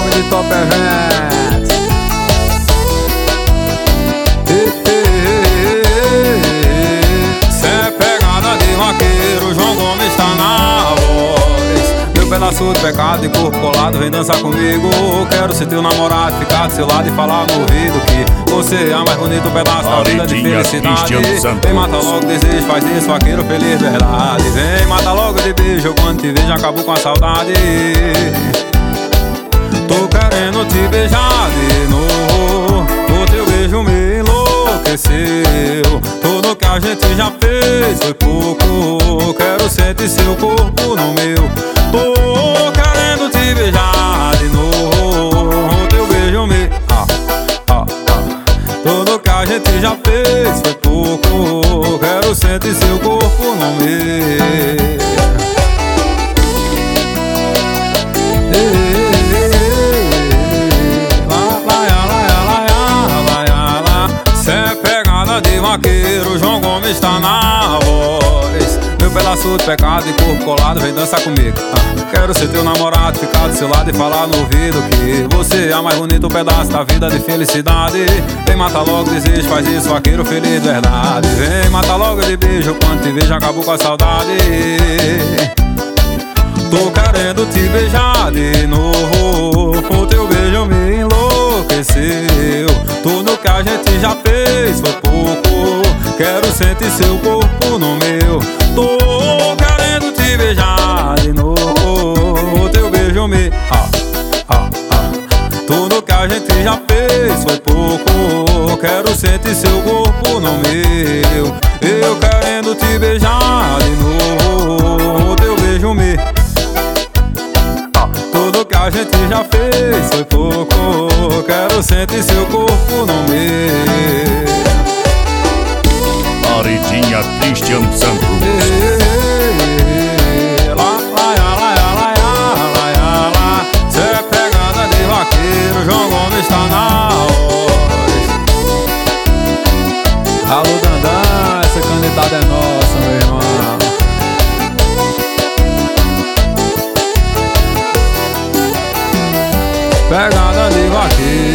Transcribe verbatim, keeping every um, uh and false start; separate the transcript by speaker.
Speaker 1: nome de Top Events. Cê é pegada de vaqueiro, João Gomes tá na voz. Meu pedaço de pecado e corpo colado, vem dançar comigo. Quero ser teu namorado, ficar do seu lado e falar no ouvido que você é a mais bonito pedaço da vida de felicidade. Vem, mata logo desejo, faz isso, vaqueiro feliz, verdade. Vem, mata logo de beijo, quando te vejo acabo com a saudade. Tô querendo te beijar de novo, o teu beijo me enlouqueceu. Tudo que a gente já fez foi pouco, quero sentir seu corpo no meu. Tô querendo te beijar de novo, o teu beijo me... Ah, ah, ah. Tudo que a gente já fez foi pouco, quero sentir seu corpo no meu. De vaqueiro, João Gomes tá na voz. Meu pedaço de pecado e corpo colado, vem dançar comigo. ah, Quero ser teu namorado, ficar do seu lado e falar no ouvido que você é a mais bonito pedaço da vida de felicidade. Vem, mata logo desejo, faz isso, vaqueiro feliz, verdade. Vem, mata logo de beijo, quando te vejo acabo com a saudade. Tô querendo te beijar de novo, o teu beijo me enlouqueceu. Tudo que a gente já fez foi pouco, quero sentir seu corpo no meu. Tô querendo te beijar de novo, o teu beijo me... Ah, ah, ah. Tudo que a gente já fez foi pouco, quero sentir seu corpo no meu. Eu querendo te beijar de novo, o teu beijo me... Tudo que a gente já fez foi pouco, quero sentir seu corpo no meu.
Speaker 2: Paredinha Cristian Santos.
Speaker 1: Cê é pegada de vaqueiro, João Gomes tá na voz. Alô Dandan, essa candidatada é nossa, meu irmão. Pegada de vaqueiro.